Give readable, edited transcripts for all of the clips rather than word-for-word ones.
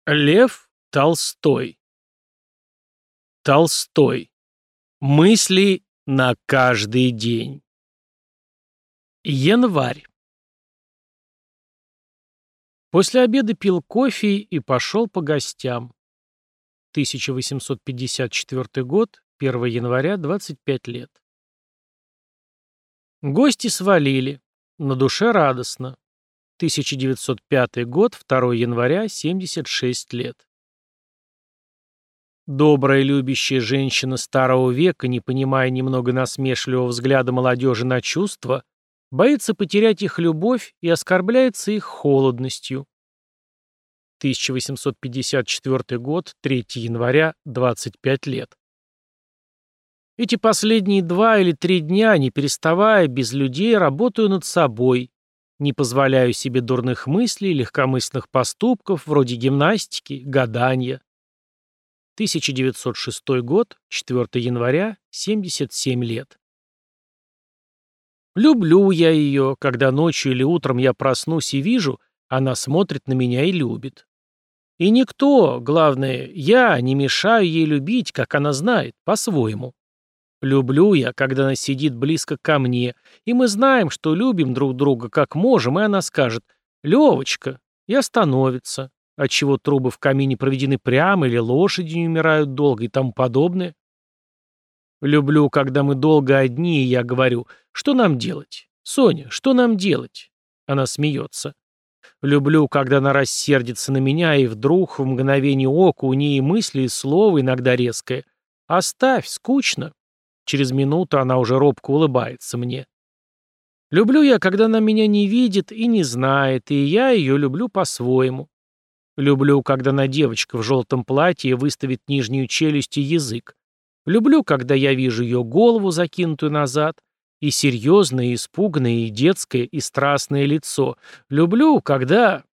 Лев Толстой. Толстой. Мысли на каждый день. Январь. После обеда пил кофе и пошел по гостям. 1854 год, 1 января, 25 лет. Гости свалили. На душе радостно. 1905 год, 2 января, 76 лет. Добрая любящая женщина старого века, не понимая немного насмешливого взгляда молодежи на чувства, боится потерять их любовь и оскорбляется их холодностью. 1854 год, 3 января, 25 лет. Эти последние 2 или 3 дня, не переставая, без людей, работаю над собой, не позволяю себе дурных мыслей, легкомысленных поступков, вроде гимнастики, гадания. 1906 год, 4 января, 77 лет. Люблю я ее, когда ночью или утром я проснусь и вижу, она смотрит на меня и любит. И никто, главное, я не мешаю ей любить, как она знает, по-своему. Люблю я, когда она сидит близко ко мне, и мы знаем, что любим друг друга как можем, и она скажет «Левочка», и остановится, отчего трубы в камине проведены прямо или лошади не умирают долго и тому подобное. Люблю, когда мы долго одни, и я говорю «Что нам делать? Соня, что нам делать?» Она смеется. Люблю, когда она рассердится на меня, и вдруг в мгновение ока у ней мысли и слово, иногда резкое «Оставь, скучно». Через минуту она уже робко улыбается мне. Люблю я, когда она меня не видит и не знает, и я ее люблю по-своему. Люблю, когда она девочка в желтом платье выставит нижнюю челюсть и язык. Люблю, когда я вижу ее голову, закинутую назад, и серьезное, и испуганное, и детское, и страстное лицо. Люблю, когда...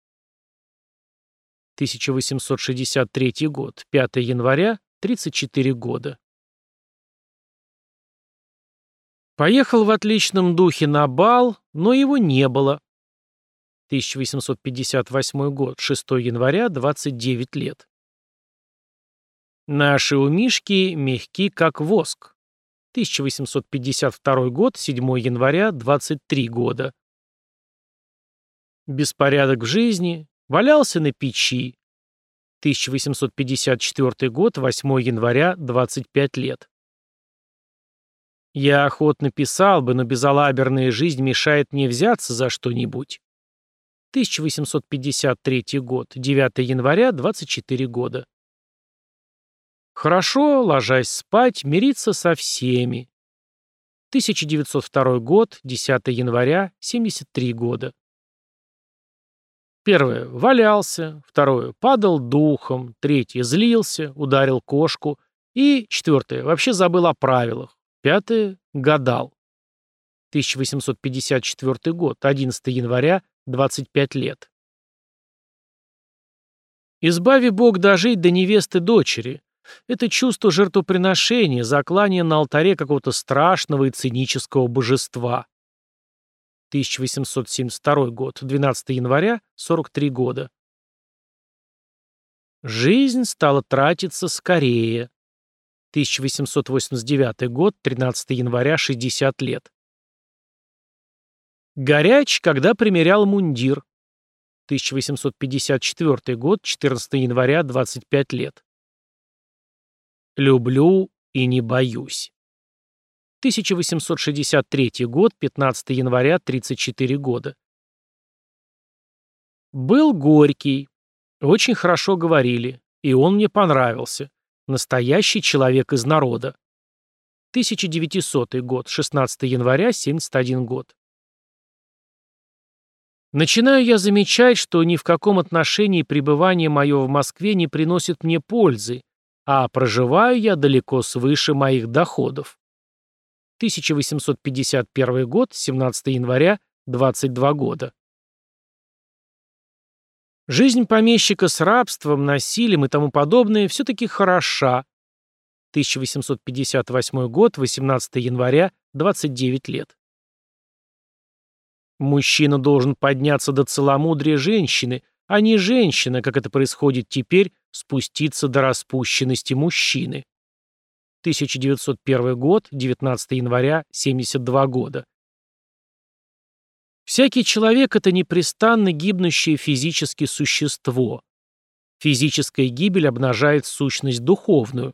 1863 год, 5 января, 34 года. Поехал в отличном духе на бал, но его не было. 1858 год, 6 января, 29 лет. Наши у Мишки мягки, как воск. 1852 год, 7 января, 23 года. Беспорядок в жизни. Валялся на печи. 1854 год, 8 января, 25 лет. Я охотно писал бы, но безалаберная жизнь мешает мне взяться за что-нибудь. 1853 год, 9 января, 24 года. Хорошо, ложась спать, мириться со всеми. 1902 год, 10 января, 73 года. Первое. Валялся. Второе. Падал духом. Третье. Злился, ударил кошку. И четвертое. Вообще забыл о правилах. Пятое. Гадал. 1854 год, 11 января, 25 лет. Избави Бог дожить до невесты дочери. Это чувство жертвоприношения, заклания на алтаре какого-то страшного и цинического божества. 1872 год, 12 января, 43 года. Жизнь стала тратиться скорее. 1889 год, 13 января, 60 лет. Горяч, когда примерял мундир. 1854 год, 14 января, 25 лет. Люблю и не боюсь. 1863 год, 15 января, 34 года. Был Горький. Очень хорошо говорили. И он мне понравился. Настоящий человек из народа. 1900 год, 16 января, 71 год. Начинаю я замечать, что ни в каком отношении пребывание мое в Москве не приносит мне пользы, а проживаю я далеко свыше моих доходов. 1851 год, 17 января, 22 года. Жизнь помещика с рабством, насилием и тому подобное все-таки хороша. 1858 год, 18 января, 29 лет. Мужчина должен подняться до целомудрия женщины, а не женщина, как это происходит теперь, спуститься до распущенности мужчины. 1901 год, 19 января, 72 года. Всякий человек — это непрестанно гибнущее физически существо. Физическая гибель обнажает сущность духовную.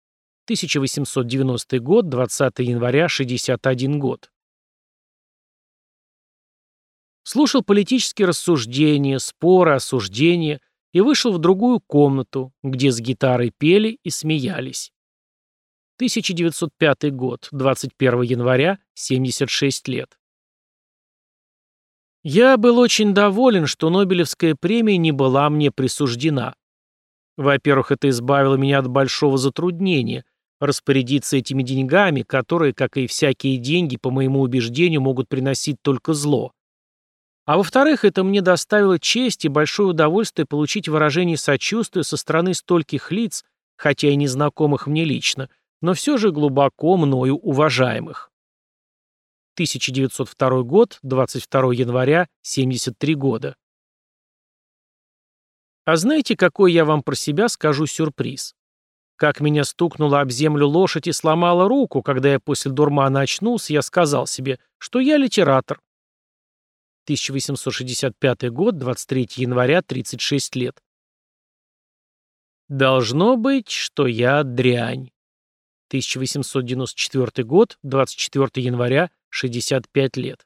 1890 год, 20 января, 61 год. Слушал политические рассуждения, споры, осуждения и вышел в другую комнату, где с гитарой пели и смеялись. 1905 год, 21 января, 76 лет. Я был очень доволен, что Нобелевская премия не была мне присуждена. Во-первых, это избавило меня от большого затруднения распорядиться этими деньгами, которые, как и всякие деньги, по моему убеждению, могут приносить только зло. А во-вторых, это мне доставило честь и большое удовольствие получить выражение сочувствия со стороны стольких лиц, хотя и незнакомых мне лично, но все же глубоко мною уважаемых. 1902 год, 22 января, 73 года. А знаете, какой я вам про себя скажу сюрприз? Как меня стукнула об землю лошадь и сломала руку, когда я после дурмана очнулся, я сказал себе, что я литератор. 1865 год, 23 января, 36 лет. Должно быть, что я дрянь. 1894 год, 24 января, 65 лет.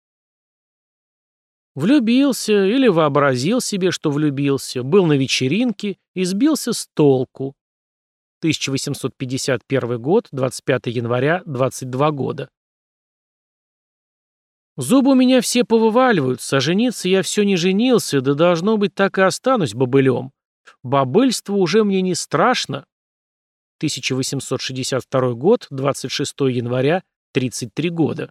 Влюбился или вообразил себе, что влюбился, был на вечеринке и сбился с толку. 1851 год, 25 января, 22 года. Зубы у меня все повываливаются, а жениться я все не женился, да должно быть так и останусь бобылем. Бобыльство уже мне не страшно. 1862 год, 26 января, 33 года.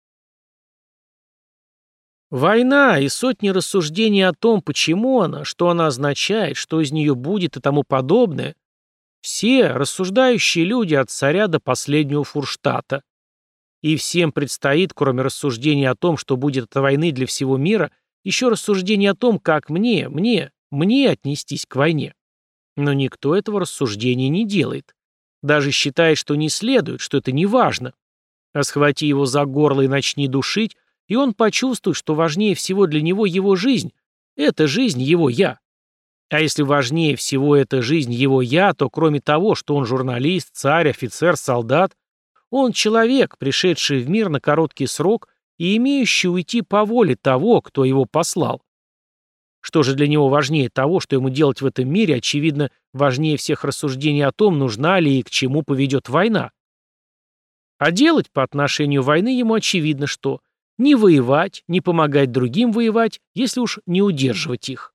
Война и сотни рассуждений о том, почему она, что она означает, что из нее будет и тому подобное. Все рассуждающие люди от царя до последнего фурштата. И всем предстоит, кроме рассуждений о том, что будет от войны для всего мира, еще рассуждение о том, как мне отнестись к войне. Но никто этого рассуждения не делает. Даже считает, что не следует, что это не важно. А схвати его за горло и начни душить, и он почувствует, что важнее всего для него его жизнь. Это жизнь его «я». А если важнее всего эта жизнь его «я», то кроме того, что он журналист, царь, офицер, солдат, он человек, пришедший в мир на короткий срок и имеющий уйти по воле того, кто его послал. Что же для него важнее того, что ему делать в этом мире, очевидно, важнее всех рассуждений о том, нужна ли и к чему поведет война. А делать по отношению войны ему очевидно, что не воевать, не помогать другим воевать, если уж не удерживать их.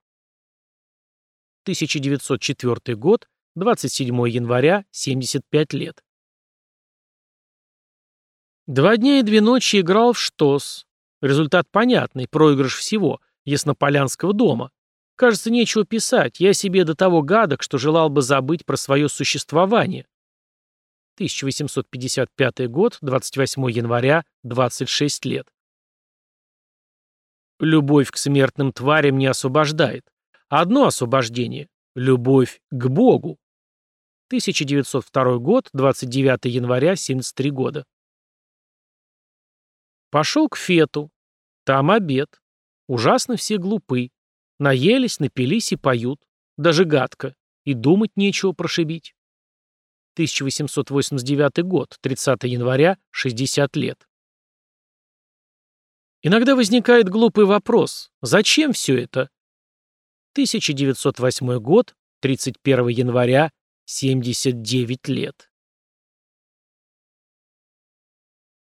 1904 год, 27 января, 75 лет. 2 дня и 2 ночи играл в ШТОС. Результат понятный, проигрыш всего, Яснополянского дома. Кажется, нечего писать, я себе до того гадок, что желал бы забыть про свое существование. 1855 год, 28 января, 26 лет. Любовь к смертным тварям не освобождает. Одно освобождение – любовь к Богу. 1902 год, 29 января, 73 года. Пошел к Фету. Там обед. Ужасно все глупы. Наелись, напились и поют. Даже гадко. И думать нечего прошибить. 1889 год, 30 января, 60 лет. Иногда возникает глупый вопрос. Зачем все это? 1908 год, 31 января, 79 лет.